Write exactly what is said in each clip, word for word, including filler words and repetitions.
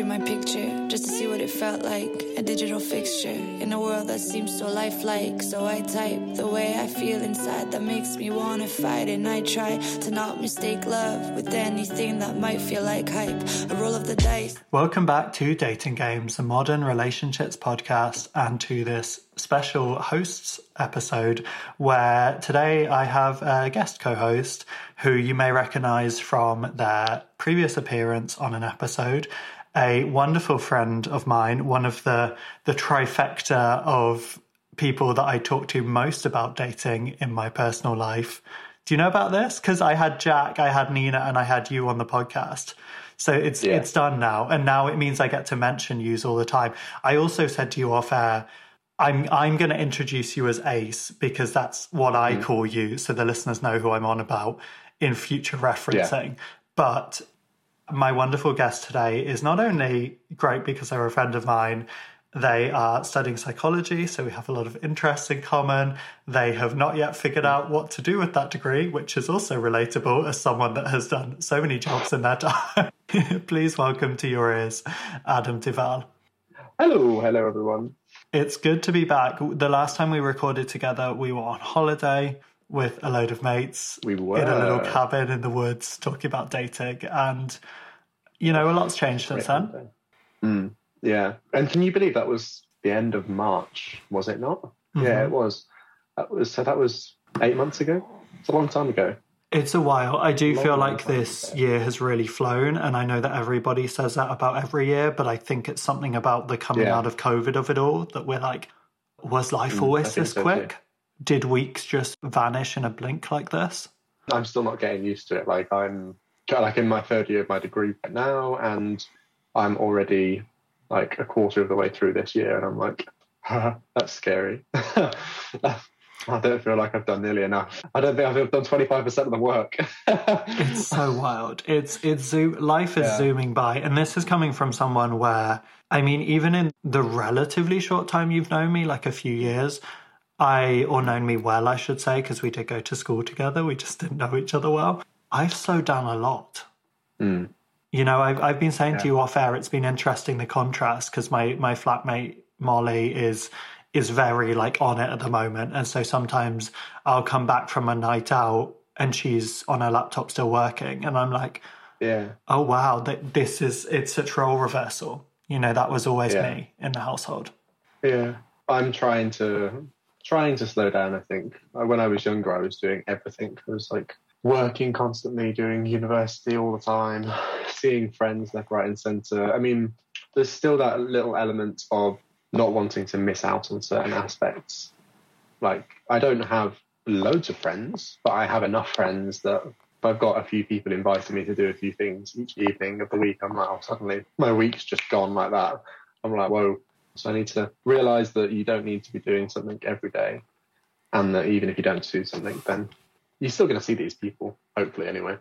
in my picture just to see what it felt like, a digital fixture in a world that seems so lifelike. So I type the way I feel inside that makes me want to fight, and I try to not mistake love with anything that might feel like hype, a roll of the dice. Welcome back to Dating Games, a modern relationships podcast, and to this special hosts episode where today I have a guest co-host who you may recognise from their previous appearance on an episode, a wonderful friend of mine, one of the the trifecta of people that I talk to most about dating in my personal life. Do you know about this? Because I had Jack, I had Nina, and I had you on the podcast. So it's yeah. it's done now, and now it means I get to mention yous all the time. I also said to you off air, I'm I'm going to introduce you as Ace because that's what I mm. call you, so the listeners know who I'm on about in future referencing. Yeah. But my wonderful guest today is not only great because they're a friend of mine, they are studying psychology, so we have a lot of interests in common. They have not yet figured out what to do with that degree, which is also relatable as someone that has done so many jobs in their time. Please welcome to your ears, Adam Duval. Hello, hello everyone. It's good to be back. The last time we recorded together, we were on holiday with a load of mates. We were. In a little cabin in the woods talking about dating. And, you know, a lot's changed since then. Mm, yeah. And can you believe that was the end of March, was it not? Mm-hmm. Yeah, it was. That was. So that was eight months ago. It's a long time ago. It's a while. I do feel like this year has really flown, and I know that everybody says that about every year, but I think it's something about the coming yeah. out of COVID of it all that we're like, was life always mm, this so quick? Too. Did weeks just vanish in a blink like this? I'm still not getting used to it. Like I'm like in my third year of my degree right now, and I'm already like a quarter of the way through this year, and I'm like, that's scary. I don't feel like I've done nearly enough. I don't think I've done twenty-five percent of the work. It's so wild. It's it's zoom, life is yeah. zooming by. And this is coming from someone where, I mean, even in the relatively short time you've known me, like a few years, I, or known me well, I should say, because we did go to school together. We just didn't know each other well. I've slowed down a lot. Mm. You know, I've, I've been saying yeah. to you off air, it's been interesting, the contrast, because my, my flatmate, Molly, is... is very like on it at the moment, and so sometimes I'll come back from a night out and she's on her laptop still working, and I'm like, yeah, oh wow, that this is it's such role reversal. You know, that was always yeah. me in the household. Yeah, I'm trying to trying to slow down. I think when I was younger, I was doing everything. I was like working constantly, doing university all the time, seeing friends left, right, and centre. I mean, there's still that little element of not wanting to miss out on certain aspects. Like, I don't have loads of friends, but I have enough friends that if I've got a few people inviting me to do a few things each evening of the week, I'm like, oh, suddenly my week's just gone like that. I'm like, whoa. So I need to realise that you don't need to be doing something every day, and that even if you don't do something, then you're still going to see these people, hopefully anyway.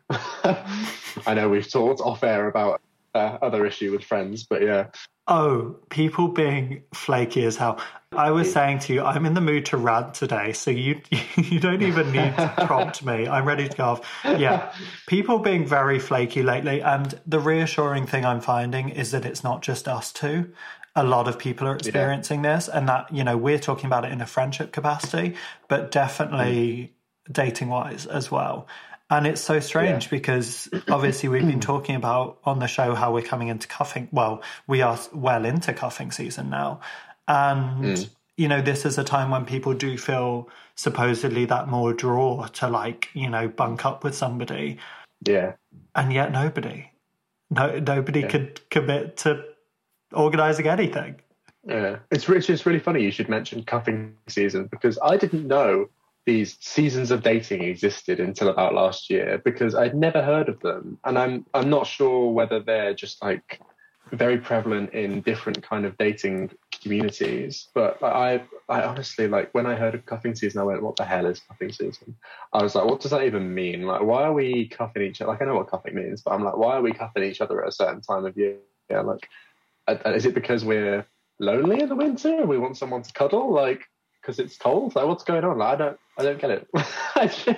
I know we've talked off air about uh, other issue with friends, but yeah. Oh, people being flaky as hell. I was saying to you, I'm in the mood to rant today, so you you don't even need to prompt me. I'm ready to go off. Yeah, people being very flaky lately, and the reassuring thing I'm finding is that it's not just us two. A lot of people are experiencing yeah. this, and that, you know, we're talking about it in a friendship capacity, but definitely mm. dating-wise as well. And it's so strange yeah. because obviously we've been talking about on the show how we're coming into cuffing. Well, we are well into cuffing season now. And, mm. you know, this is a time when people do feel supposedly that more draw to, like, you know, bunk up with somebody. Yeah. And yet nobody. No, nobody yeah. could commit to organising anything. Yeah. It's, it's just really funny you should mention cuffing season, because I didn't know these seasons of dating existed until about last year, because I'd never heard of them. And I'm I'm not sure whether they're just like very prevalent in different kind of dating communities. But I I honestly, like, when I heard of cuffing season, I went, what the hell is cuffing season? I was like, what does that even mean? Like, why are we cuffing each other? Like, I know what cuffing means, but I'm like, why are we cuffing each other at a certain time of year? Yeah, like, is it because we're lonely in the winter and we want someone to cuddle? Like, because it's cold? Like, what's going on? Like, I don't I don't get it.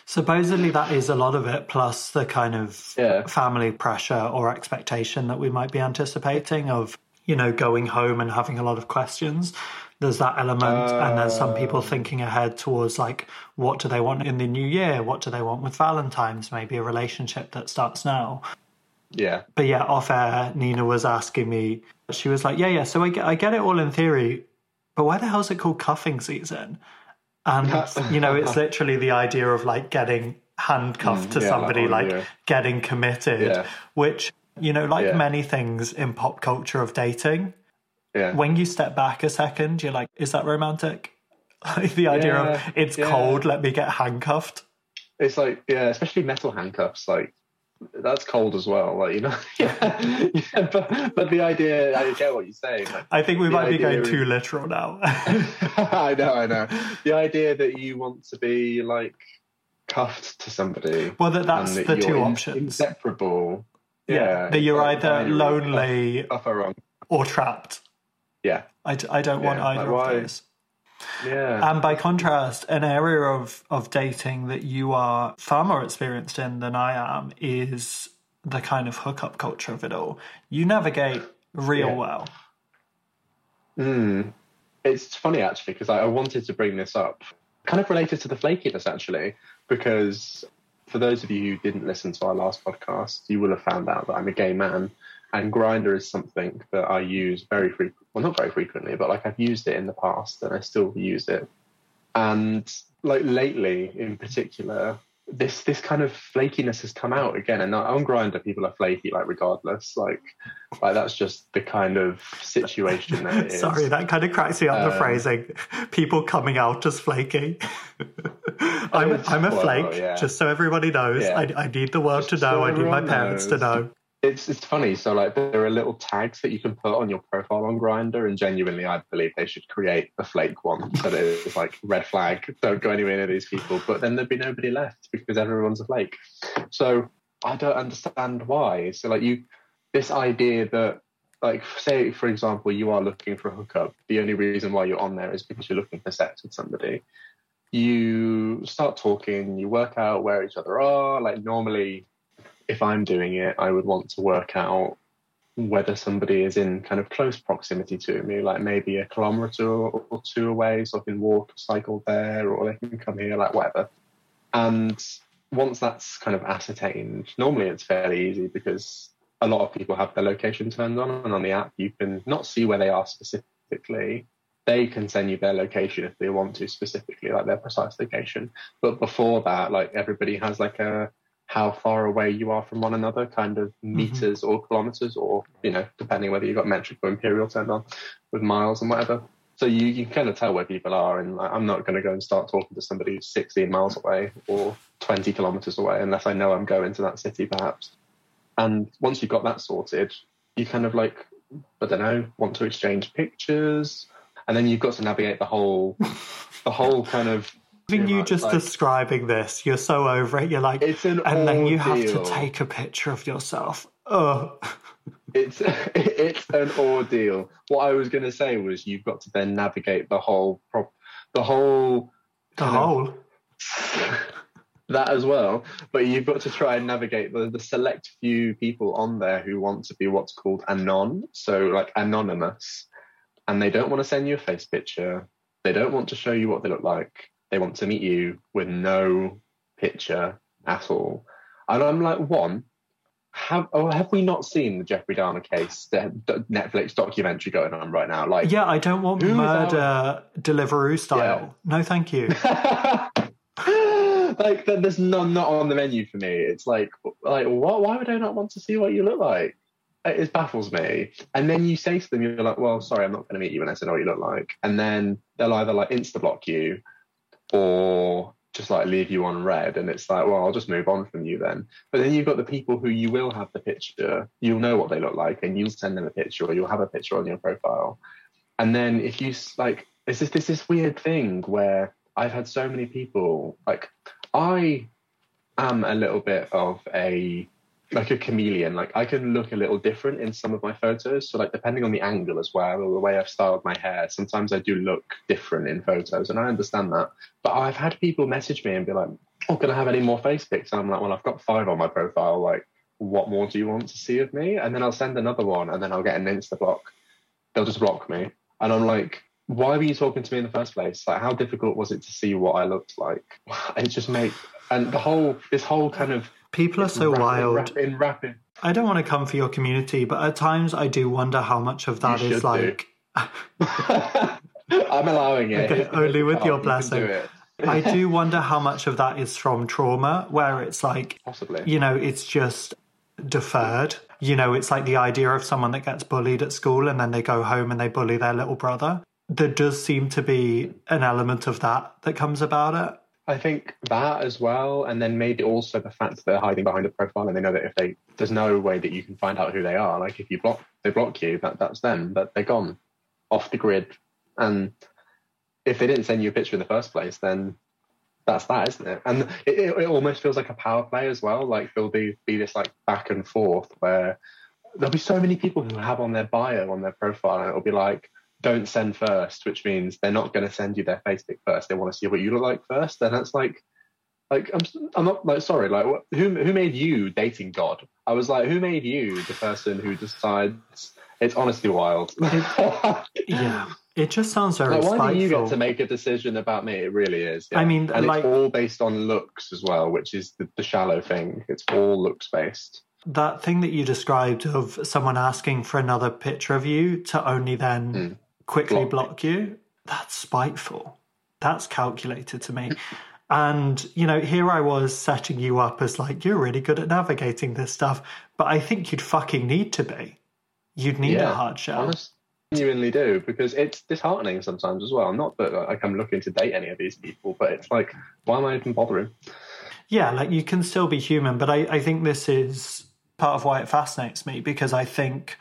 Supposedly that is a lot of it, plus the kind of Yeah. family pressure or expectation that we might be anticipating of, you know, going home and having a lot of questions. There's that element, uh, and there's some people thinking ahead towards, like, what do they want in the new year? What do they want with Valentine's? Maybe a relationship that starts now. Yeah. But yeah, off air, Nina was asking me, she was like, yeah, yeah, so I get, I get it all in theory, but why the hell is it called cuffing season? And, you know, it's literally the idea of, like, getting handcuffed Mm, to yeah, somebody, like, like, yeah. getting committed, Yeah. which, you know, like Yeah. many things in pop culture of dating, Yeah. when you step back a second, you're like, is that romantic? Like, the idea Yeah, of, it's yeah. cold, let me get handcuffed. It's like, yeah, especially metal handcuffs, like, that's cold as well, like, you know. yeah, yeah but, but the idea, I get what you're saying. Like, I think we the might be idea going is- too literal now. I know, I know. The idea that you want to be, like, cuffed to somebody. Well, that, that's and that the you're two in- options. Inseparable. Yeah, Yeah. that you're like either binary, lonely Cuff, cuff or wrong. or trapped. Yeah. I, d- I don't want Yeah, like either why- of those. Yeah. And by contrast, an area of, of dating that you are far more experienced in than I am is the kind of hookup culture of it all. You navigate real Yeah. well. Mm. It's funny, actually, because I, I wanted to bring this up, kind of related to the flakiness, actually, because for those of you who didn't listen to our last podcast, you will have found out that I'm a gay man, and Grindr is something that I use very frequently. Well, not very frequently, but like I've used it in the past, and I still use it. And like lately, in particular, this this kind of flakiness has come out again. And on Grindr, people are flaky, like regardless. Like, like that's just the kind of situation that it is. Sorry, that kind of cracks me up, the Um, phrasing. People coming out as flaky. I'm, a, I'm a Well, flake, yeah. just so everybody knows. Yeah. I, I need the world Just to so know. I need my everyone parents to knows. know. It's it's funny. So like there are little tags that you can put on your profile on Grindr, and genuinely, I believe they should create a flake one so that it's like red flag, don't go anywhere near these people. But then there'd be nobody left because everyone's a flake. So I don't understand why. So like you, this idea that like say for example you are looking for a hookup, the only reason why you're on there is because you're looking for sex with somebody. You start talking, you work out where each other are. Like normally, if I'm doing it, I would want to work out whether somebody is in kind of close proximity to me, like maybe a kilometre or two away, so I can walk or cycle there, or they can come here, like whatever. And once that's kind of ascertained, normally it's fairly easy because a lot of people have their location turned on, and on the app you can not see where they are specifically. They can send you their location if they want to specifically, like their precise location. But before that, like everybody has like a how far away you are from one another, kind of meters mm-hmm. or kilometers, or, you know, depending whether you've got metric or imperial turned on with miles and whatever. So you, you can kind of tell where people are. And like, I'm not going to go and start talking to somebody who's sixteen miles away or twenty kilometers away unless I know I'm going to that city, perhaps. And once you've got that sorted, you kind of like, I don't know, want to exchange pictures. And then you've got to navigate the whole, the whole kind of, Even you much, just like, describing this, you're so over it. You're like, it's an and then you have ordeal. to take a picture of yourself. Oh, It's it's an ordeal. What I was going to say was you've got to then navigate the whole prop, the whole the kind of- whole. that as well. But you've got to try and navigate the, the select few people on there who want to be what's called anon, so like anonymous, and they don't want to send you a face picture. They don't want to show you what they look like. They want to meet you with no picture at all. And I'm like, one, have oh, have we not seen the Jeffrey Dahmer case, the Netflix documentary going on right now? Like, Yeah, I don't want Who is murder Deliveroo style. No, thank you. like th- there's none not on the menu for me. It's like, like what? Why would I not want to see what you look like? It, it baffles me. And then you say to them, you're like, well, sorry, I'm not going to meet you unless I know what you look like. And then they'll either like insta block you or just like leave you on red, and it's like, well, I'll just move on from you then. But then you've got the people who you will have the picture, you'll know what they look like, and you'll send them a picture, or you'll have a picture on your profile. And then if you like, it's this this this weird thing where I've had so many people, like, I am a little bit of a like a chameleon. Like, I can look a little different in some of my photos. So like, depending on the angle as well, or the way I've styled my hair, sometimes I do look different in photos, and I understand that. But I've had people message me and be like, oh, can I have any more face pics? And I'm like, well, I've got five on my profile. Like, what more do you want to see of me? And then I'll send another one, and then I'll get an insta block. They'll just block me. And I'm like, why were you talking to me in the first place? Like, how difficult was it to see what I looked like? It just made, and the whole, this whole kind of... People are so rap, wild. In, rap, in, I don't want to come for your community, but at times I do wonder how much of that is like... I'm allowing it. Okay, only with your you blessing. Do I do wonder how much of that is from trauma, where it's like, possibly, you know, it's just deferred. You know, it's like the idea of someone that gets bullied at school and then they go home and they bully their little brother. There does seem to be an element of that that comes about it. I think that as well, and then maybe also the fact that they're hiding behind a profile and they know that if they, there's no way that you can find out who they are. Like if you block, they block you, that that's them, but they're gone off the grid. And if they didn't send you a picture in the first place, then that's that, isn't it? And it, it, it almost feels like a power play as well. Like there'll be, be this like back and forth where there'll be so many people who have on their bio, on their profile, and it'll be like, don't send first, which means they're not going to send you their face pic first. They want to see what you look like first. And that's like, like I'm, I'm not like sorry, like what, who who made you dating God? I was like, who made you the person who decides? It's honestly wild. Yeah, it just sounds very like, why spiteful. do you get to make a decision about me? It really is. Yeah. I mean, and like, it's all based on looks as well, which is the, the shallow thing. It's all looks based. That thing that you described of someone asking for another picture of you to only then mm. quickly block. block you, that's spiteful. That's calculated to me. And, you know, here I was setting you up as like, you're really good at navigating this stuff, but I think you'd fucking need to be. You'd need yeah, a hard shell. Honestly, genuinely do, because it's disheartening sometimes as well. Not that like, I'm looking to date any of these people, but it's like, why am I even bothering? Yeah, like you can still be human, but I, I think this is part of why it fascinates me, because I think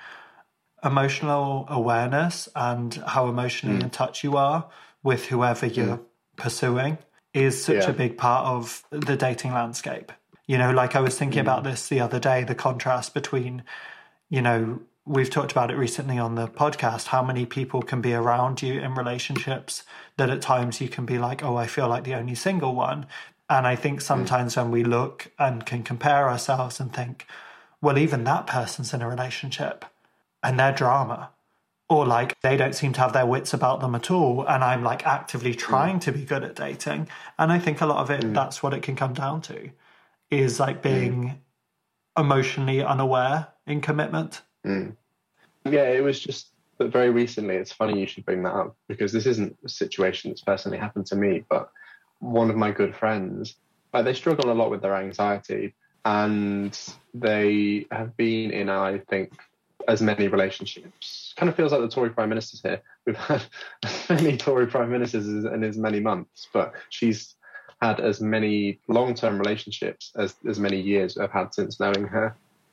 emotional awareness and how emotionally mm. in touch you are with whoever you're mm. pursuing is such yeah. a big part of the dating landscape. You know, like I was thinking mm. about this the other day, the contrast between, you know, we've talked about it recently on the podcast, how many people can be around you in relationships that at times you can be like, oh, I feel like the only single one. And I think sometimes mm. when we look and can compare ourselves and think, well, even that person's in a relationship and they're drama, or like they don't seem to have their wits about them at all. And I'm like actively trying mm. to be good at dating. And I think a lot of it, mm. that's what it can come down to, is like being mm. emotionally unaware in commitment. Mm. Yeah, it was just that very recently. It's funny you should bring that up, because this isn't a situation that's personally happened to me, but one of my good friends, like, they struggle a lot with their anxiety, and they have been in, I think, as many relationships. Kind of feels like the Tory Prime Minister's here. We've had as many Tory Prime Ministers in as many months, but she's had as many long-term relationships as as many years I've had since knowing her.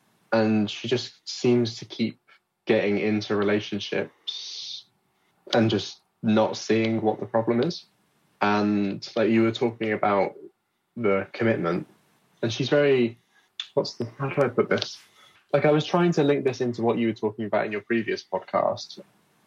And she just seems to keep getting into relationships and just not seeing what the problem is. And like you were talking about the commitment, and she's very, what's the, how do I put this? Like I was trying to link this into what you were talking about in your previous podcast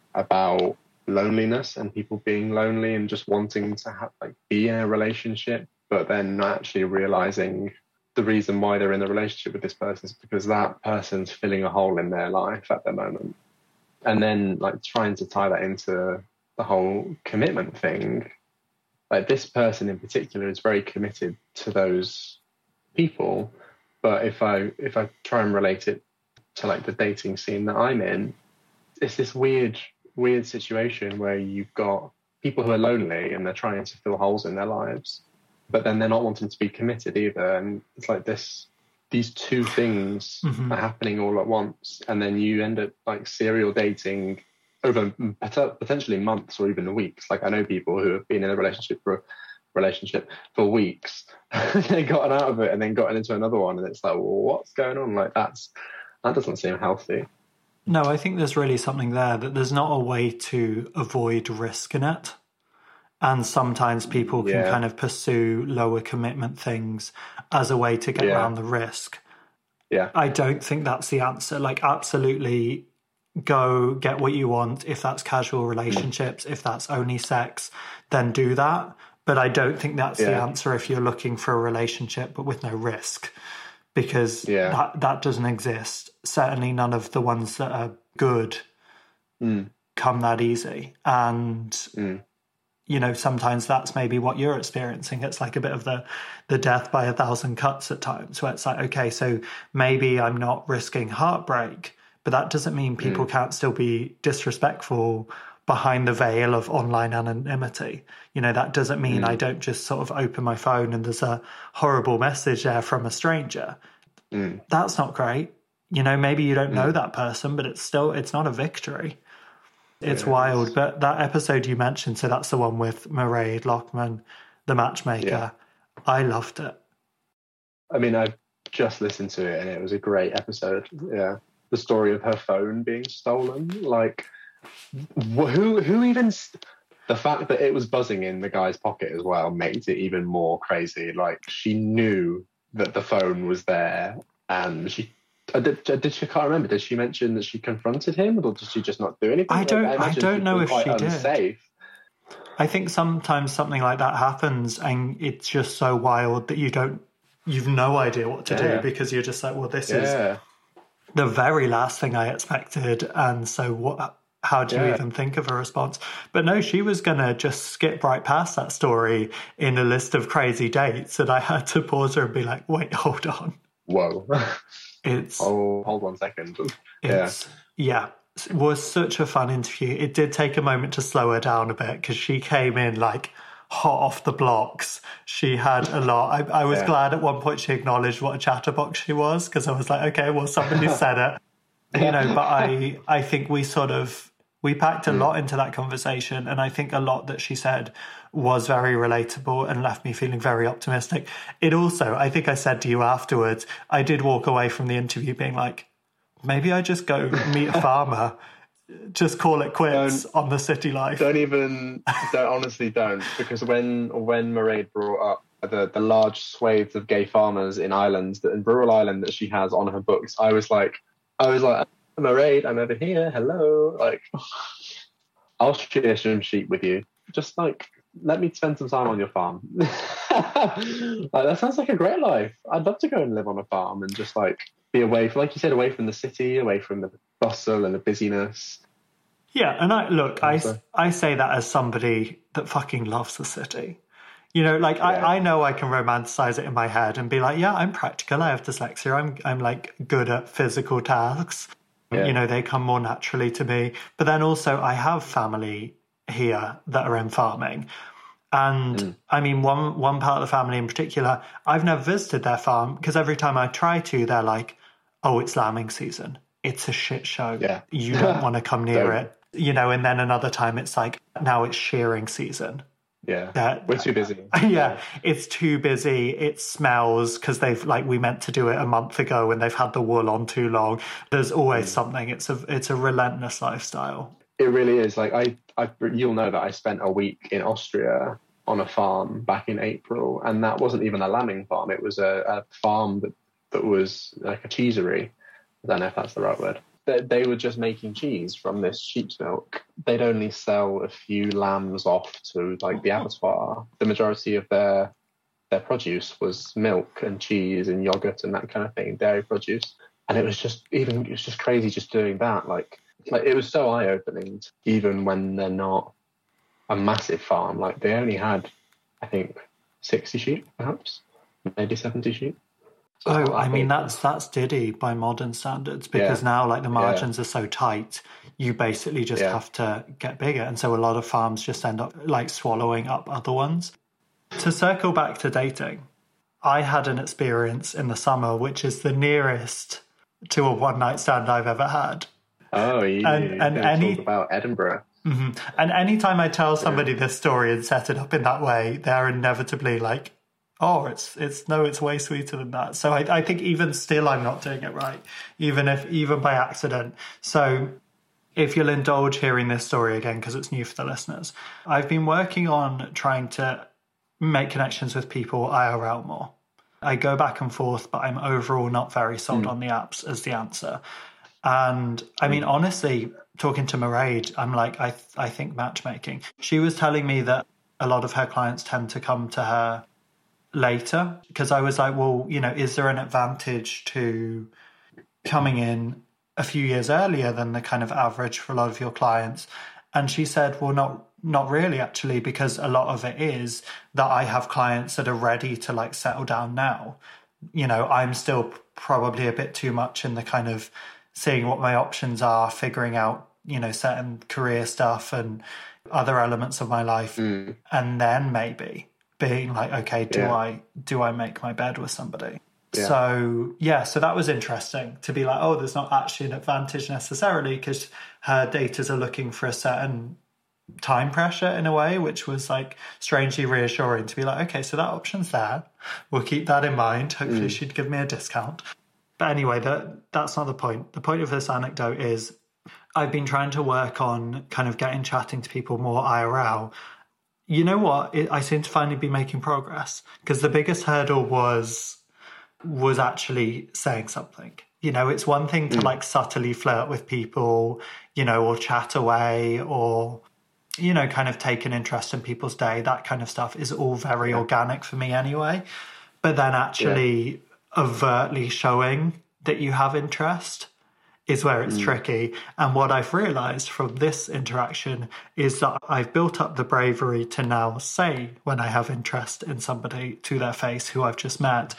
about loneliness and people being lonely and just wanting to have, like, be in a relationship, but then not actually realizing the reason why they're in the relationship with this person is because that person's filling a hole in their life at the moment. And then like trying to tie that into the whole commitment thing. Like this person in particular is very committed to those people. But if I if I try and relate it to like the dating scene that I'm in, it's this weird, weird situation where you've got people who are lonely and they're trying to fill holes in their lives, but then they're not wanting to be committed either. And it's like this, these two things mm-hmm. are happening all at once. And then you end up like serial dating over potentially months or even weeks. Like I know people who have been in a relationship for relationship for weeks, they gotten out of it and then gotten into another one. And it's like, well, what's going on? Like that's, that doesn't seem healthy. No, I think there's really something there, that there's not a way to avoid risk in it. And sometimes people can yeah. kind of pursue lower commitment things as a way to get yeah. around the risk. Yeah. I don't think that's the answer. Like, absolutely go get what you want. If that's casual relationships, if that's only sex, then do that. But I don't think that's Yeah. the answer if you're looking for a relationship but with no risk, because Yeah. that, that doesn't exist. Certainly none of the ones that are good Mm. come that easy. And, Mm. you know, sometimes that's maybe what you're experiencing. It's like a bit of the, the death by a thousand cuts at times, where it's like, okay, so maybe I'm not risking heartbreak, but that doesn't mean people Mm. can't still be disrespectful behind the veil of online anonymity. You know, that doesn't mean Mm. I don't just sort of open my phone and there's a horrible message there from a stranger. Mm. That's not great. You know, maybe you don't know Mm. that person, but it's still, it's not a victory. It's Yeah, wild. it's- But that episode you mentioned, so that's the one with Mairead Lockman, the matchmaker. Yeah. I loved it. I mean, I just listened to it and it was a great episode. Yeah. The story of her phone being stolen. Like, wh- who who even... St- the fact that it was buzzing in the guy's pocket as well makes it even more crazy. Like, she knew that the phone was there and she... I did, did she, I can't remember. Did she mention that she confronted him or did she just not do anything? I don't- I imagine don't she'd know been if quite she did. unsafe. I think sometimes something like that happens and it's just so wild that you don't, you've no idea what to Yeah. do, because you're just like, well, this is Yeah. the very last thing I expected. And so what, how do you Yeah. even think of a response? But no, she was going to just skip right past that story in a list of crazy dates. And I had to pause her and be like, wait, hold on. Whoa. It's, Oh, hold one second. Yeah. it's, yeah. It was such a fun interview. It did take a moment to slow her down a bit because she came in like hot off the blocks. She had a lot. I, I was Yeah. glad at one point she acknowledged what a chatterbox she was, because I was like, okay, well, somebody said it. You know, but I, I think we sort of, we packed a lot into that conversation, and I think a lot that she said was very relatable and left me feeling very optimistic. It also, I think I said to you afterwards, I did walk away from the interview being like, maybe I just go meet a farmer, just call it quits Don't- on the city life. Don't even, don't, honestly don't, because when when Mairead brought up the, the large swathes of gay farmers in Ireland, in rural Ireland that she has on her books, I was like, I was like, Mairead, I'm over here, hello, like, I'll share some sheep with you. Just like, let me spend some time on your farm. Like, that sounds like a great life. I'd love to go and live on a farm and just like be away, from, like you said, away from the city, away from the bustle and the busyness. Yeah, and I look, I, Also- I say that as somebody that fucking loves the city. You know, like Yeah. I, I know I can romanticize it in my head and be like, yeah, I'm practical, I have dyslexia, I'm I'm like good at physical tasks. Yeah. You know, they come more naturally to me. But then also I have family here that are in farming. And Mm. I mean, one one part of the family in particular, I've never visited their farm because every time I try to, they're like, oh, it's lambing season. It's a shit show. Yeah. You don't want to come near Don't. it. You know, and then another time it's like, now it's shearing season. Yeah, That- we're too busy. Yeah, it's too busy. It smells because they've like we meant to do it a month ago and they've had the wool on too long. There's always Mm. something. It's a it's a relentless lifestyle. It really is. Like I, I, you'll know that I spent a week in Austria on a farm back in April, and that wasn't even a lambing farm. It was a, a farm that that was like a cheesery. I don't know if that's the right word. They, they were just making cheese from this sheep's milk. They'd only sell a few lambs off to like the abattoir. The majority of their their produce was milk and cheese and yogurt and that kind of thing, dairy produce. And it was just even it was just crazy just doing that. Like like it was so eye opening. Even when they're not a massive farm, like they only had, I think, sixty sheep, perhaps, maybe seventy sheep. So it's Oh, not that I mean big. that's that's Diddy by modern standards, because Yeah. now like the margins are so tight, you basically just Yeah. have to get bigger, and so a lot of farms just end up like swallowing up other ones. To circle back to dating, I had an experience in the summer which is the nearest to a one night stand I've ever had. Oh, you And- and you any- talk about Edinburgh. hmm And anytime I tell somebody this story and set it up in that way, they're inevitably like, oh, it's it's no, it's way sweeter than that. So I, I think even still, I'm not doing it right, even if even by accident. So if you'll indulge hearing this story again, because it's new for the listeners, I've been working on trying to make connections with people I R L more. I go back and forth, but I'm overall not very sold on the apps as the answer. And I mean, honestly, talking to Mairead, I'm like, I th- I think matchmaking. She was telling me that a lot of her clients tend to come to her later, because I was like, well, you know, is there an advantage to coming in a few years earlier than the kind of average for a lot of your clients? And she said, well, not not really, actually, because a lot of it is that I have clients that are ready to like settle down now. You know, I'm still probably a bit too much in the kind of seeing what my options are, figuring out, you know, certain career stuff and other elements of my life. Mm. And then maybe being like, okay, do yeah. I do I make my bed with somebody? Yeah. So, yeah, so that was interesting to be like, oh, there's not actually an advantage necessarily, because her daters are looking for a certain time pressure in a way, which was like strangely reassuring to be like, okay, so that option's there. We'll keep that in mind. Hopefully mm. she'd give me a discount. But anyway, that that's not the point. The point of this anecdote is I've been trying to work on kind of getting chatting to people more I R L. You know what? It, I seem to finally be making progress, because the biggest hurdle was was actually saying something. You know, it's one thing to mm. like subtly flirt with people, you know, or chat away, or, you know, kind of take an interest in people's day. That kind of stuff is all very yeah. organic for me anyway. But then actually yeah. overtly showing that you have interest is where it's mm. tricky. And what I've realised from this interaction is that I've built up the bravery to now say when I have interest in somebody to their face who I've just met.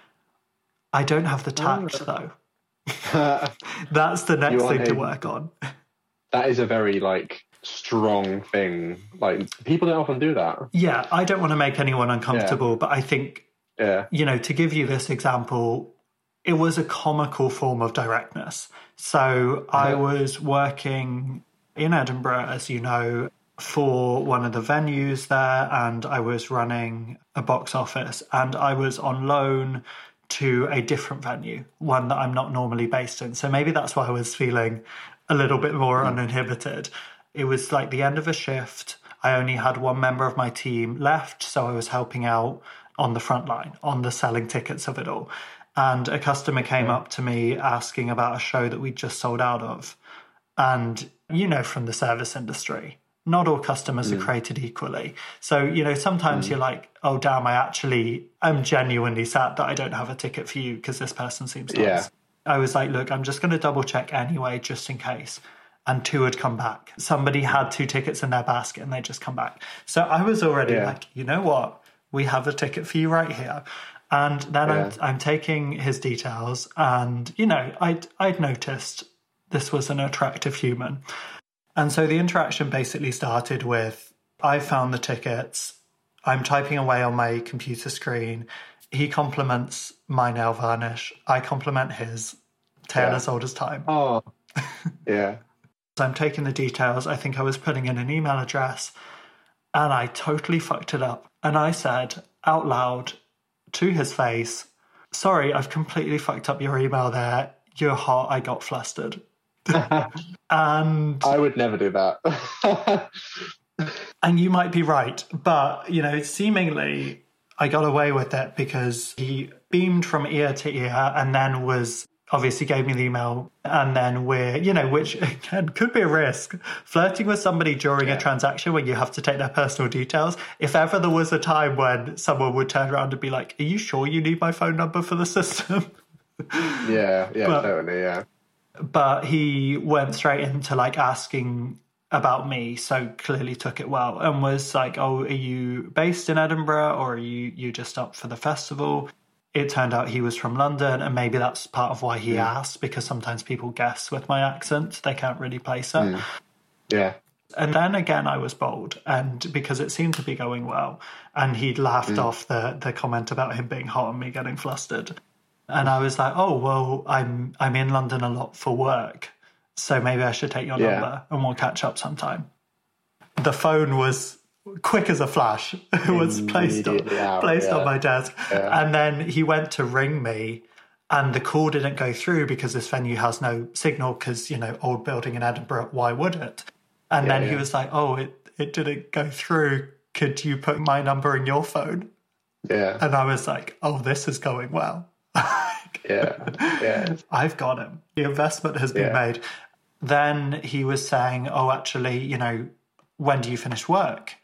I don't have the tact, oh. though. That's the next thing to work on. That is a very, like, strong thing. Like, people don't often do that. Yeah, I don't want to make anyone uncomfortable, yeah. but I think, yeah. you know, to give you this example, it was a comical form of directness. So yeah. I was working in Edinburgh, as you know, for one of the venues there, and I was running a box office, and I was on loan to a different venue, one that I'm not normally based in. So maybe that's why I was feeling a little bit more mm. uninhibited. It was like the end of a shift. I only had one member of my team left, so I was helping out on the front line, on the selling tickets of it all. And a customer came mm. up to me asking about a show that we'd just sold out of. And, you know, from the service industry, not all customers mm. are created equally. So, you know, sometimes mm. you're like, oh, damn, I actually am genuinely sad that I don't have a ticket for you because this person seems nice. Yeah. I was like, look, I'm just going to double check anyway, just in case. And two had come back. Somebody had two tickets in their basket and they just come back. So I was already yeah. like, you know what? We have a ticket for you right here. And then yeah. I'm, I'm taking his details and, you know, I'd, I'd noticed this was an attractive human. And so the interaction basically started with, I found the tickets, I'm typing away on my computer screen, he compliments my nail varnish, I compliment his, tale yeah. as old as time. Oh, yeah. So I'm taking the details, I think I was putting in an email address, and I totally fucked it up. And I said out loud to his face, sorry, I've completely fucked up your email there, you're hot, I got flustered. And I would never do that. And you might be right, but you know, seemingly I got away with it because he beamed from ear to ear and then was obviously gave me the email, and then we're, you know, which again could be a risk, flirting with somebody during yeah. a transaction where you have to take their personal details. If ever there was a time when someone would turn around and be like, are you sure you need my phone number for the system? Yeah, yeah, but, totally, yeah. But he went straight into like asking about me, so clearly took it well, and was like, oh, are you based in Edinburgh or are you, you just up for the festival? It turned out he was from London, and maybe that's part of why he mm. asked, because sometimes people guess with my accent, they can't really place it. Mm. Yeah. And then again, I was bold, and because it seemed to be going well, and he'd laughed mm. off the, the comment about him being hot and me getting flustered. And I was like, oh, well, I'm I'm in London a lot for work, so maybe I should take your yeah. number and we'll catch up sometime. The phone was quick as a flash. It was placed on, out, placed yeah. on my desk. Yeah. And then he went to ring me and the call didn't go through because this venue has no signal because, you know, old building in Edinburgh, why would it? And yeah, then yeah. he was like, oh, it, it didn't go through. Could you put my number in your phone? Yeah. And I was like, oh, this is going well. yeah, yeah. I've got him. The investment has been yeah. made. Then he was saying, oh, actually, you know, when do you finish work?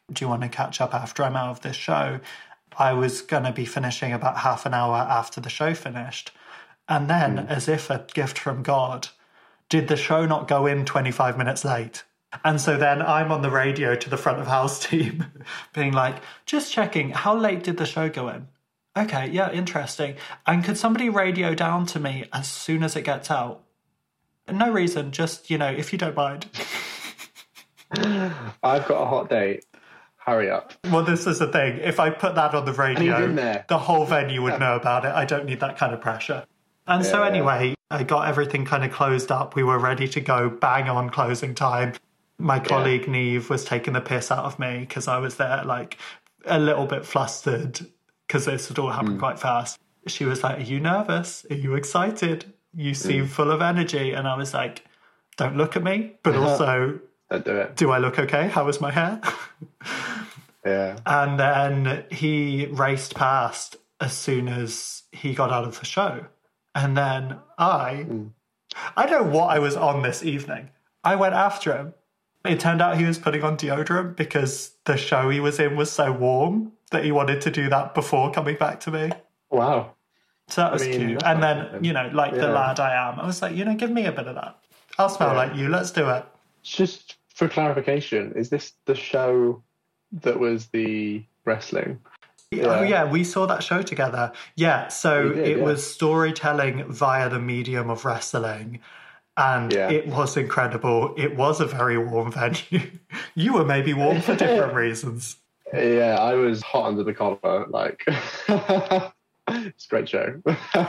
do you want to catch up after I'm out of this show? I was going to be finishing about half an hour after the show finished. And then, mm. as if a gift from God, did the show not go in twenty-five minutes late? And so then I'm on the radio to the front of house team being like, just checking, how late did the show go in? Okay, yeah, interesting. And could somebody radio down to me as soon as it gets out? No reason, just, you know, if you don't mind. I've got a hot date. Hurry up. Well, this is the thing. If I put that on the radio, the whole venue would know about it. I don't need that kind of pressure. And yeah, so anyway, yeah. I got everything kind of closed up. We were ready to go, bang on closing time. My colleague yeah. Neve was taking the piss out of me because I was there like a little bit flustered because this had all happened mm. quite fast. She was like, are you nervous? Are you excited? You seem mm. full of energy. And I was like, don't look at me, but also, don't do it. Do I look okay? How was my hair? Yeah. And then he raced past as soon as he got out of the show. And then I, mm. I don't know what I was on this evening. I went after him. It turned out he was putting on deodorant because the show he was in was so warm that he wanted to do that before coming back to me. Wow. So that was I mean, cute. And then, you know, like yeah. the lad I am, I was like, you know, give me a bit of that. I'll smell yeah. like you. Let's do it. Just for clarification, is this the show that was the wrestling? Yeah. Oh, yeah, we saw that show together. Yeah, so did, it yeah. was storytelling via the medium of wrestling. And yeah. it was incredible. It was a very warm venue. You were maybe warm for different reasons. Yeah, I was hot under the collar. Like, it's a great show.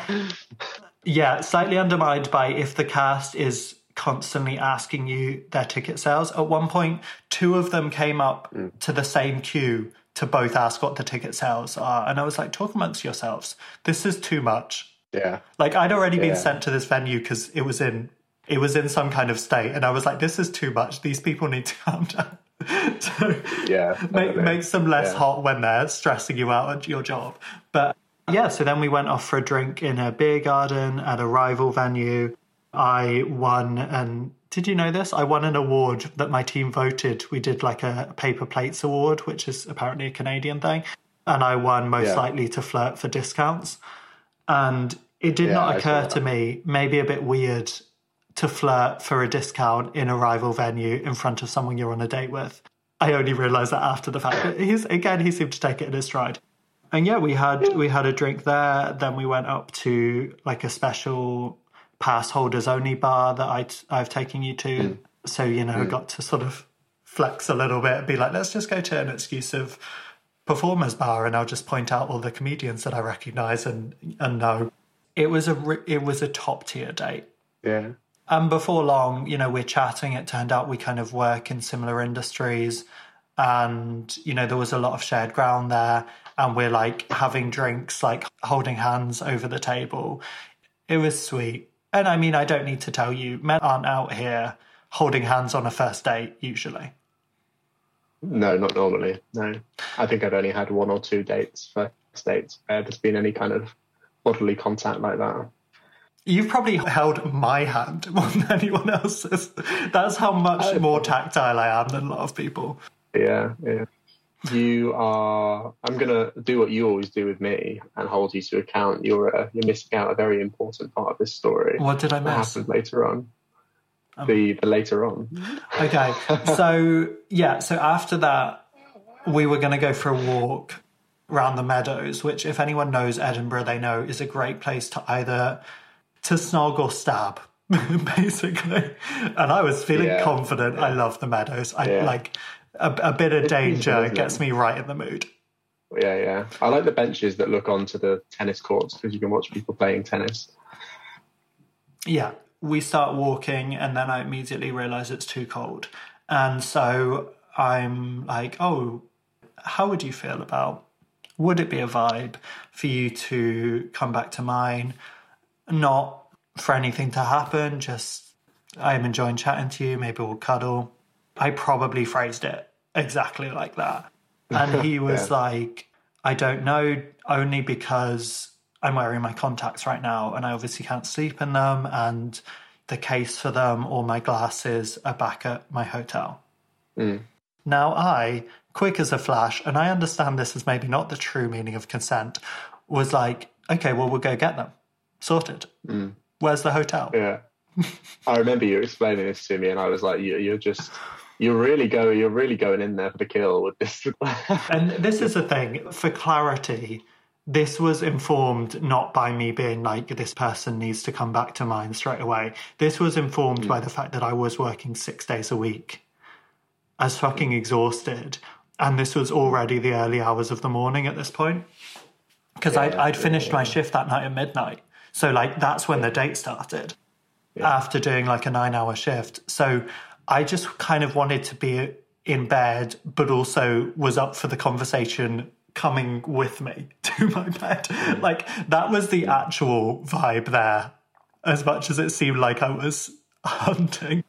Yeah, slightly undermined by if the cast is constantly asking you their ticket sales. At one point, two of them came up mm. to the same queue to both ask what the ticket sales are. And I was like, talk amongst yourselves. This is too much. Yeah. Like, I'd already yeah. been sent to this venue because it was in it was in some kind of state. And I was like, this is too much. These people need to calm down. So yeah, make, makes them less yeah. hot when they're stressing you out at your job. But yeah, so then we went off for a drink in a beer garden at a rival venue. I won, and did you know this? I won an award that my team voted. We did like a paper plates award, which is apparently a Canadian thing. And I won most yeah. likely to flirt for discounts. And it did yeah, not occur to me, maybe a bit weird, to flirt for a discount in a rival venue in front of someone you're on a date with. I only realised that after the fact. But he's, again, he seemed to take it in his stride. And yeah, we had we had a drink there. Then we went up to like a special pass holders only bar that I'd, I've taken you to. Mm. So, you know, mm. got to sort of flex a little bit and be like, let's just go to an exclusive performers bar and I'll just point out all the comedians that I recognise and, and know. It was a it was a top tier date. Yeah. And before long, you know, we're chatting. It turned out we kind of work in similar industries. And, you know, there was a lot of shared ground there. And we're like having drinks, like holding hands over the table. It was sweet. And I mean, I don't need to tell you, men aren't out here holding hands on a first date, usually. No, not normally. No. I think I've only had one or two dates, first dates, where there's been any kind of bodily contact like that. You've probably held my hand more than anyone else's. That's how much more tactile I am than a lot of people. Yeah, yeah. You are... I'm going to do what you always do with me and hold you to account. You're uh, you're missing out a very important part of this story. What did I miss? That happened later on. Um, the, the later on. Okay, so, yeah, so after that, we were going to go for a walk around the Meadows, which, if anyone knows Edinburgh, they know is a great place to either... to snog or stab, basically. And I was feeling yeah, confident. Yeah. I love the Meadows. I yeah. like a, a bit of danger gets me right in the mood. Yeah, yeah. I like the benches that look onto the tennis courts because you can watch people playing tennis. Yeah, we start walking and then I immediately realise it's too cold. And so I'm like, oh, how would you feel about, would it be a vibe for you to come back to mine? Not for anything to happen, just I'm enjoying chatting to you, maybe we'll cuddle. I probably phrased it exactly like that. And he was yeah. like, I don't know, only because I'm wearing my contacts right now and I obviously can't sleep in them and the case for them or my glasses are back at my hotel. Mm. Now I, quick as a flash, and I understand this is maybe not the true meaning of consent, was like, okay, well, we'll go get them. Sorted. Mm. Where's the hotel? Yeah. I remember you explaining this to me, and I was like, you, you're just, you're really going, you're really going in there for the kill with this. And this is the thing, for clarity, this was informed not by me being like, this person needs to come back to mine straight away. This was informed mm. by the fact that I was working six days a week. I was fucking exhausted. And this was already the early hours of the morning at this point. Because yeah, I'd, I'd finished yeah. my shift that night at midnight. So, like, that's when the date started. Yeah. After doing, like, a nine-hour shift. So I just kind of wanted to be in bed, but also was up for the conversation coming with me to my bed. Mm. Like, that was the actual vibe there, as much as it seemed like I was hunting.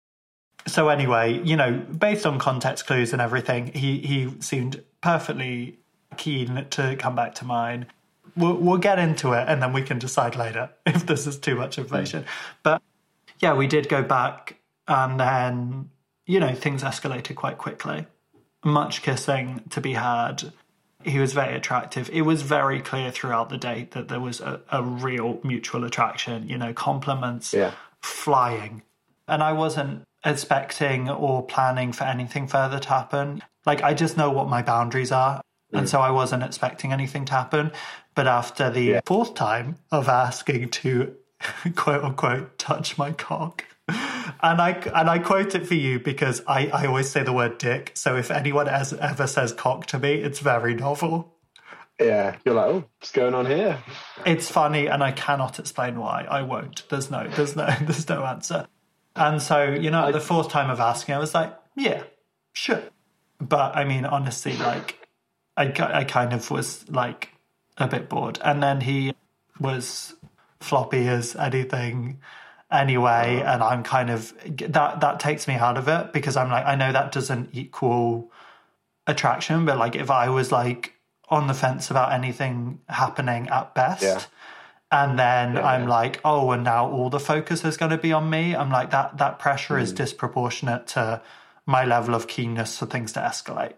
So anyway, you know, based on context clues and everything, he, he seemed perfectly keen to come back to mine. We'll, we'll get into it and then we can decide later if this is too much information. Mm. But yeah, we did go back and then, you know, things escalated quite quickly. Much kissing to be had. He was very attractive. It was very clear throughout the date that there was a, a real mutual attraction, you know, compliments yeah. flying. And I wasn't expecting or planning for anything further to happen. Like, I just know what my boundaries are. And so I wasn't expecting anything to happen. But after the yeah. fourth time of asking to, quote unquote, touch my cock, and I and I quote it for you because I, I always say the word dick. So if anyone has, ever says cock to me, it's very novel. Yeah, you're like, oh, what's going on here? It's funny, and I cannot explain why. I won't. There's no, there's no, there's no answer. And so, you know, I, the fourth time of asking, I was like, yeah, sure. But I mean, honestly, like, I, I kind of was like a bit bored. And then he was floppy as anything anyway. And I'm kind of, that, that takes me out of it because I'm like, I know that doesn't equal attraction. But like, if I was like on the fence about anything happening at best, yeah. and then yeah, I'm yeah. like, oh, and now all the focus is going to be on me. I'm like, that, that pressure mm. is disproportionate to my level of keenness for things to escalate.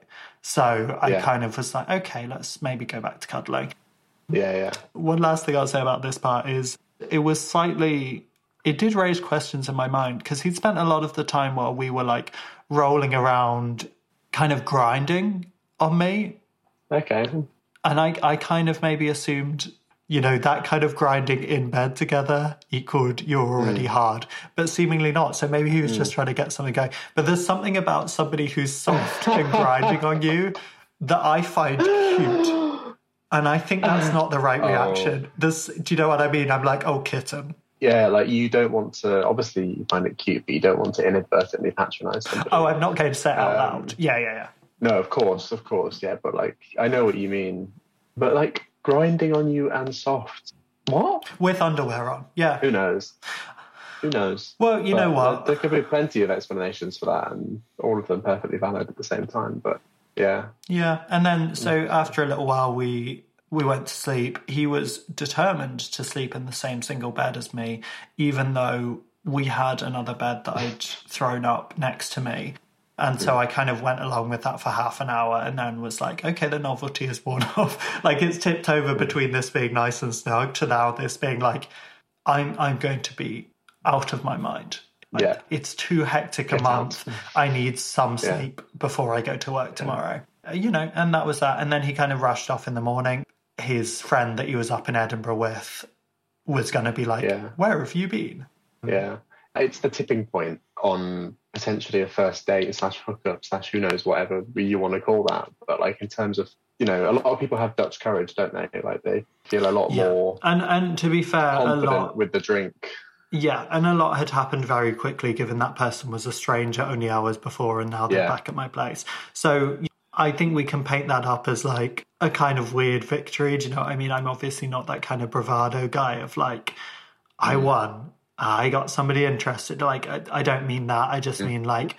So I yeah. kind of was like, okay, let's maybe go back to cuddling. Yeah, yeah. One last thing I'll say about this part is it was slightly, it did raise questions in my mind because he'd spent a lot of the time while we were like rolling around kind of grinding on me. Okay. And I, I kind of maybe assumed, you know, that kind of grinding in bed together equaled you're already mm. hard, but seemingly not. So maybe he was mm. just trying to get something going. But there's something about somebody who's soft and grinding on you that I find cute. And I think that's not the right reaction. Oh. This, do you know what I mean? I'm like, oh, kitten. Yeah, like you don't want to, obviously you find it cute, but you don't want to inadvertently patronise somebody. Oh, I'm not going to say it out um, loud. Yeah, yeah, yeah. No, of course, of course, yeah. But like, I know what you mean. But like, grinding on you and soft. What? With underwear on, yeah. Who knows? Who knows? Well, you but, know what? Uh, there could be plenty of explanations for that, and all of them perfectly valid at the same time. But yeah. Yeah, and then so after a little while, we we went to sleep. He was determined to sleep in the same single bed as me, even though we had another bed that I'd thrown up next to me. And so I kind of went along with that for half an hour and then was like, okay, the novelty is worn off. Like it's tipped over between this being nice and snug to now this being like, I'm I'm going to be out of my mind. Like, yeah. It's too hectic Get a month. Out. I need some sleep yeah. before I go to work tomorrow. Yeah. You know, and that was that. And then he kind of rushed off in the morning. His friend that he was up in Edinburgh with was going to be like, yeah. where have you been? Yeah. It's the tipping point on potentially a first date slash hookup slash who knows whatever you want to call that. But like in terms of, you know, a lot of people have Dutch courage, don't they? Like they feel a lot yeah. more and and to be fair, confident a lot with the drink. Yeah, and a lot had happened very quickly given that person was a stranger only hours before and now they're yeah. back at my place. So I think we can paint that up as like a kind of weird victory. Do you know what I mean? I'm obviously not that kind of bravado guy of like, I mm. won. I got somebody interested. Like, I, I don't mean that. I just mean like,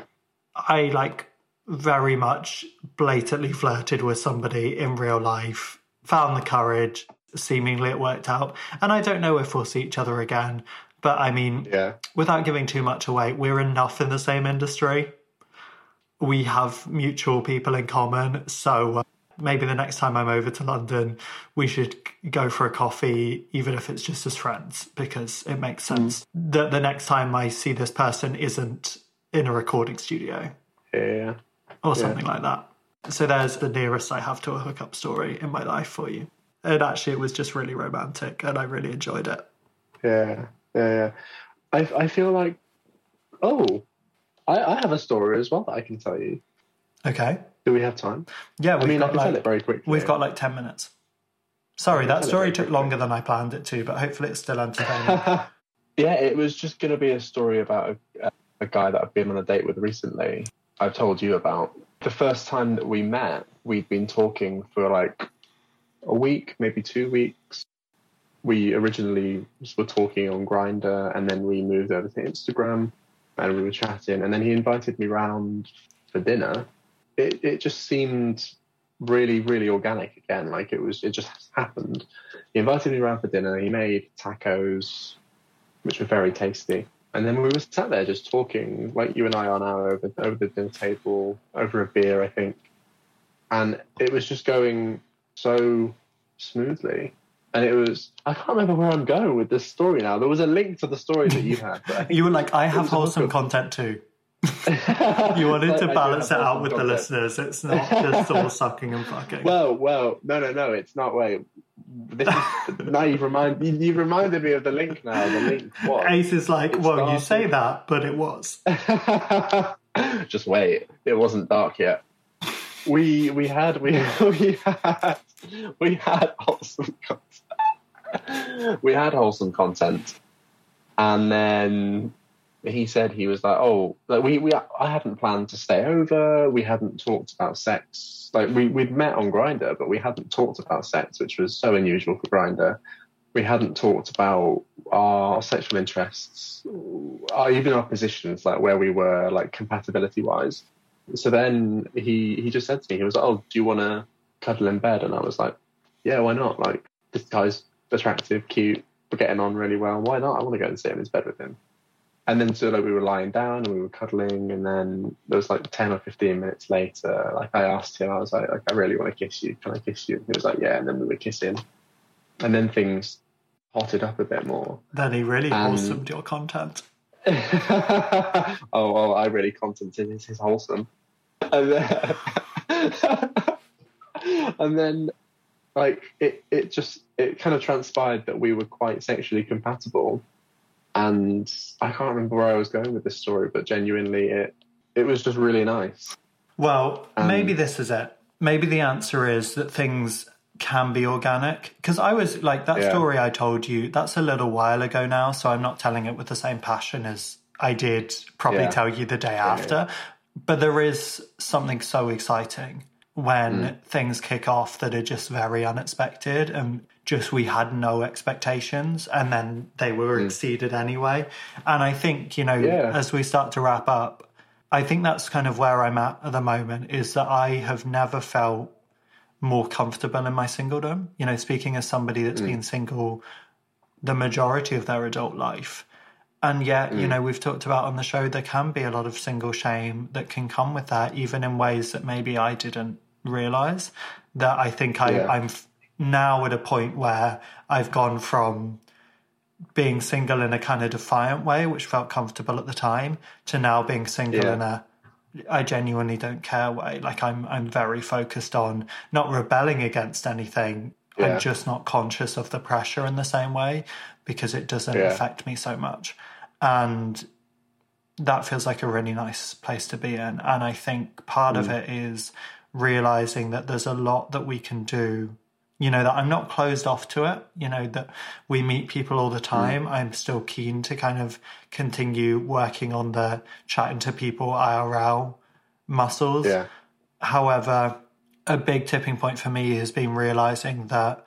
I like very much blatantly flirted with somebody in real life, found the courage, seemingly it worked out. And I don't know if we'll see each other again. But I mean, yeah. without giving too much away, we're enough in the same industry we have mutual people in common. So uh, maybe the next time I'm over to London, we should go for a coffee, even if it's just as friends, because it makes sense mm. that the next time I see this person isn't in a recording studio. Yeah. Or something yeah. like that. So there's the nearest I have to a hookup story in my life for you. And actually, it was just really romantic, and I really enjoyed it. Yeah, yeah, yeah. I, I feel like, oh, I, I have a story as well that I can tell you. Okay. Do we have time? Yeah, I mean, got I can like, tell it very quickly. We've got like ten minutes. Sorry, that story took longer than I planned it to, but hopefully it's still entertaining. Yeah, it was just going to be a story about a, a guy that I've been on a date with recently. I've told you about. The first time that we met, we'd been talking for like a week, maybe two weeks. We originally were talking on Grindr, and then we moved over to Instagram, and we were chatting, and then he invited me round for dinner. It it just seemed really, really organic again. Like it was, it just happened. He invited me around for dinner. He made tacos, which were very tasty. And then we were sat there just talking, like you and I are now, over over the dinner table, over a beer, I think. And it was just going so smoothly. And it was, I can't remember where I'm going with this story now. There was a link to the story that you had. But you were like, I have wholesome content too. You wanted to balance it out with content. The listeners. It's not just all sucking and fucking. Well, well, no, no, no, it's not. Wait, this is, now you've reminded you, you've reminded me of the link. Now the link. What? Ace is like, well, started. You say that, but it was. Just wait, it wasn't dark yet. We we had we we had we had wholesome content. We had wholesome content, and then. He said he was like, oh, like we, we, I hadn't planned to stay over. We hadn't talked about sex. Like we, we'd met on Grindr, but we hadn't talked about sex, which was so unusual for Grindr. We hadn't talked about our sexual interests, or even our positions, like where we were, like compatibility wise. So then he, he just said to me, he was like, oh, do you want to cuddle in bed? And I was like, yeah, why not? Like this guy's attractive, cute, we're getting on really well. Why not? I want to go and sit in his bed with him. And then so like we were lying down and we were cuddling, and then there was like ten or fifteen minutes later, like I asked him, I was like, like I really want to kiss you. Can I kiss you? And he was like, yeah. And then we were kissing, and then things hotted up a bit more. Then he really and... wholesomed your content. oh, well, I really contented his, his wholesome. And then, and then like it, it just it kind of transpired that we were quite sexually compatible. And I can't remember where I was going with this story, but genuinely it it was just really nice. Well, um, maybe this is it. Maybe the answer is that things can be organic. Because I was like, that yeah. story I told you, that's a little while ago now, so I'm not telling it with the same passion as I did probably yeah. tell you the day yeah, after. Yeah. But there is something so exciting when mm. things kick off that are just very unexpected, and just we had no expectations, and then they were mm. exceeded anyway. And I think, you know, yeah. as we start to wrap up, I think that's kind of where I'm at at the moment, is that I have never felt more comfortable in my singledom. You know, speaking as somebody that's mm. been single the majority of their adult life. And yet, mm. you know, we've talked about on the show, there can be a lot of single shame that can come with that, even in ways that maybe I didn't realise. That I think I, yeah. I'm now at a point where I've gone from being single in a kind of defiant way, which felt comfortable at the time, to now being single yeah. in a I genuinely don't care way. Like I'm I'm very focused on not rebelling against anything. Yeah. I'm just not conscious of the pressure in the same way because it doesn't yeah. affect me so much. And that feels like a really nice place to be in. And I think part mm. of it is realizing that there's a lot that we can do, you know, that I'm not closed off to it, you know, that we meet people all the time. Mm. I'm still keen to kind of continue working on the chatting to people I R L muscles. Yeah. However, a big tipping point for me has been realizing that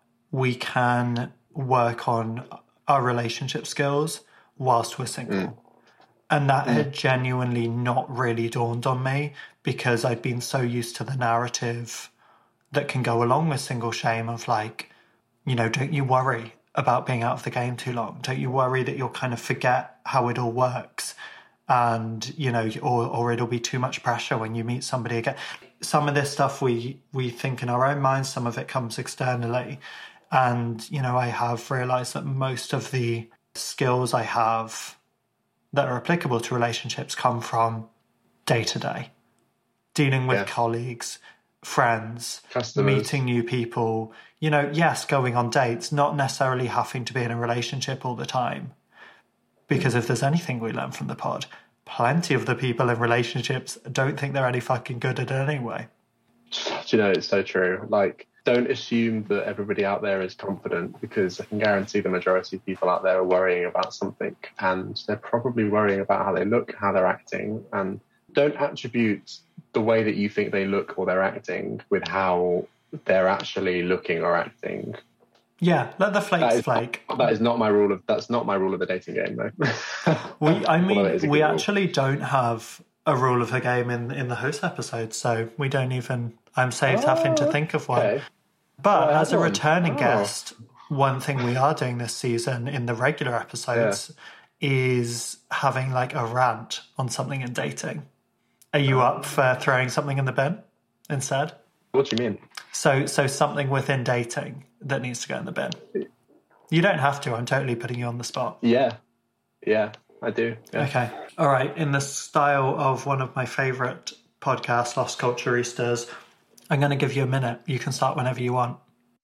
we can work on our relationship skills whilst we're single. Mm. And that mm. had genuinely not really dawned on me because I'd been so used to the narrative that can go along with single shame of like, you know, don't you worry about being out of the game too long. Don't you worry that you'll kind of forget how it all works. and, you know, or, or it'll be too much pressure when you meet somebody again. Some of this stuff we, we think in our own minds, some of it comes externally. And, you know, I have realised that most of the skills I have that are applicable to relationships come from day-to-day. Dealing with yeah. colleagues, friends, customers, meeting new people. You know, yes, going on dates, not necessarily having to be in a relationship all the time. Because if there's anything we learn from the pod, plenty of the people in relationships don't think they're any fucking good at it anyway. Do you know, it's so true. Like, don't assume that everybody out there is confident, because I can guarantee the majority of people out there are worrying about something, and they're probably worrying about how they look, how they're acting. And don't attribute the way that you think they look or they're acting with how they're actually looking or acting. Yeah, let the flakes that is flake. Not, that is not my rule of. That's not my rule of the dating game, though. we, I mean, we actually rule. don't have a rule of the game in in the host episode, so we don't even. I'm saved oh, having to think of one. Okay. But oh, as a returning oh. guest, one thing we are doing this season in the regular episodes yeah. is having like a rant on something in dating. Are you up for throwing something in the bin instead? What do you mean? So, so something within dating that needs to go in the bin. You don't have to. I'm totally putting you on the spot. Yeah, yeah, I do. Yeah. Okay, all right. In the style of one of my favourite podcasts, Lost Culturistas, I'm going to give you a minute. You can start whenever you want.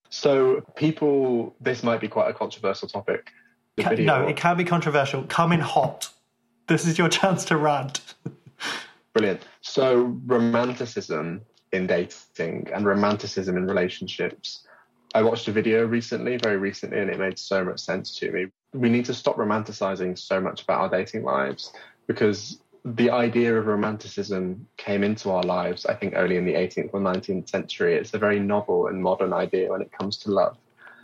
So, people, this might be quite a controversial topic. The Can, video, no, it can be controversial. Come in hot. This is your chance to rant. Brilliant. So, romanticism in dating and romanticism in relationships. I watched a video recently, very recently, and it made so much sense to me. We need to stop romanticizing so much about our dating lives, because the idea of romanticism came into our lives, I think, only in the eighteenth or nineteenth century. It's a very novel and modern idea when it comes to love.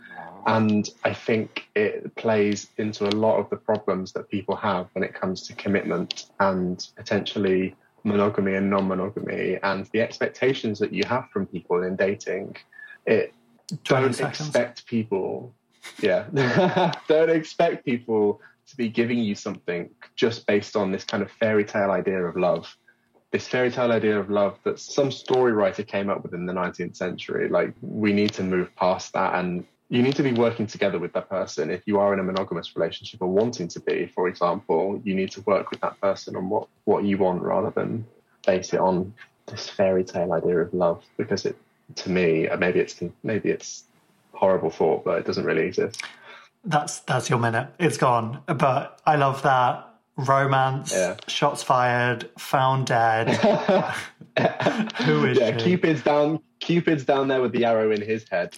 And I think it plays into a lot of the problems that people have when it comes to commitment and potentially monogamy and non-monogamy, and the expectations that you have from people in dating. It don't seconds. expect people yeah don't expect people to be giving you something just based on this kind of fairy tale idea of love, this fairy tale idea of love that some story writer came up with in the nineteenth century. Like, we need to move past that, and you need to be working together with that person. If you are in a monogamous relationship, or wanting to be, for example, you need to work with that person on what, what you want, rather than base it on this fairy tale idea of love. Because it, to me, maybe it's maybe it's horrible thought, but it doesn't really exist. That's that's your minute. It's gone. But I love that. Romance, yeah. Shots fired, found dead. Who is yeah, she? Cupid's down. Cupid's down there with the arrow in his head.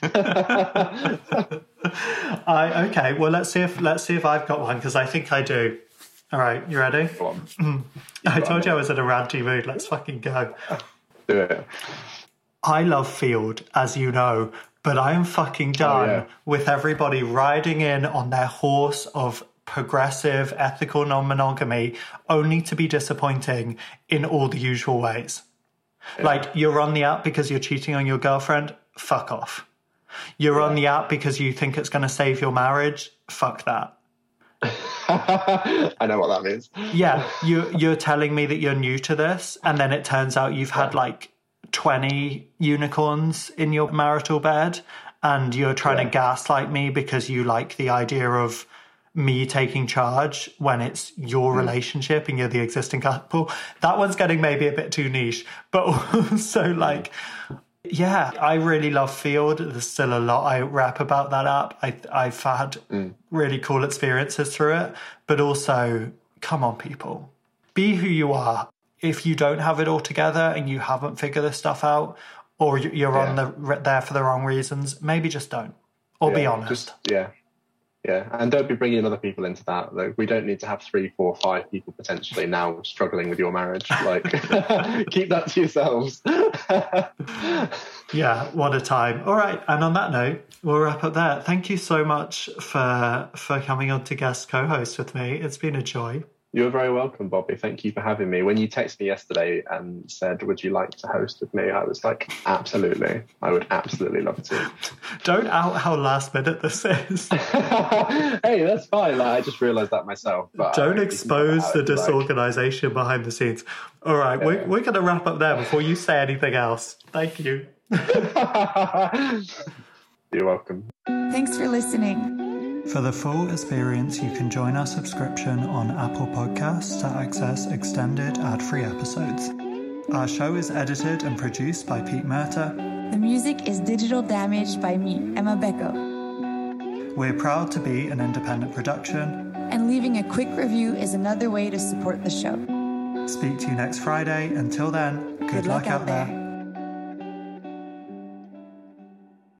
I okay. Well, let's see if let's see if I've got one, because I think I do. All right, you ready? Go on. I told you I was in a ranty mood. Let's fucking go. Do it. I love Field, as you know, but I am fucking done oh, yeah. with everybody riding in on their horse of progressive, ethical non-monogamy, only to be disappointing in all the usual ways. Yeah. Like, you're on the app because you're cheating on your girlfriend? Fuck off. You're yeah. on the app because you think it's going to save your marriage? Fuck that. I know what that means. Yeah, you, you're telling me that you're new to this, and then it turns out you've had, like, twenty unicorns in your marital bed, and you're trying yeah. to gaslight me because you like the idea of me taking charge when it's your mm. relationship and you're the existing couple. That one's getting maybe a bit too niche, but also like, yeah, I really love Field. There's still a lot I rap about that app. I, I've had mm. really cool experiences through it, but also, come on, people, be who you are. If you don't have it all together and you haven't figured this stuff out, or you're yeah. on the there for the wrong reasons, maybe just don't, or yeah, be honest. Just, yeah. Yeah, and don't be bringing other people into that. Like, we don't need to have three, four, five people potentially now struggling with your marriage. Like, keep that to yourselves. Yeah, what a time. All right, and on that note, we'll wrap up there. Thank you so much for for coming on to guest co-host with me. It's been a joy. You're very welcome, Bobby. Thank you for having me. When you texted me yesterday and said, would you like to host with me? I was like, absolutely. I would absolutely love to. Don't out how last minute this is. Hey, that's fine. Like, I just realised that myself. But Don't I, expose the like. disorganisation behind the scenes. All right, yeah. we're, we're going to wrap up there before you say anything else. Thank you. You're welcome. Thanks for listening. For the full experience, you can join our subscription on Apple Podcasts to access extended ad-free episodes. Our show is edited and produced by Pete Murta. The music is Digital Damage by me, Emma Becco. We're proud to be an independent production. And leaving a quick review is another way to support the show. Speak to you next Friday. Until then, good, good luck, luck out there. there.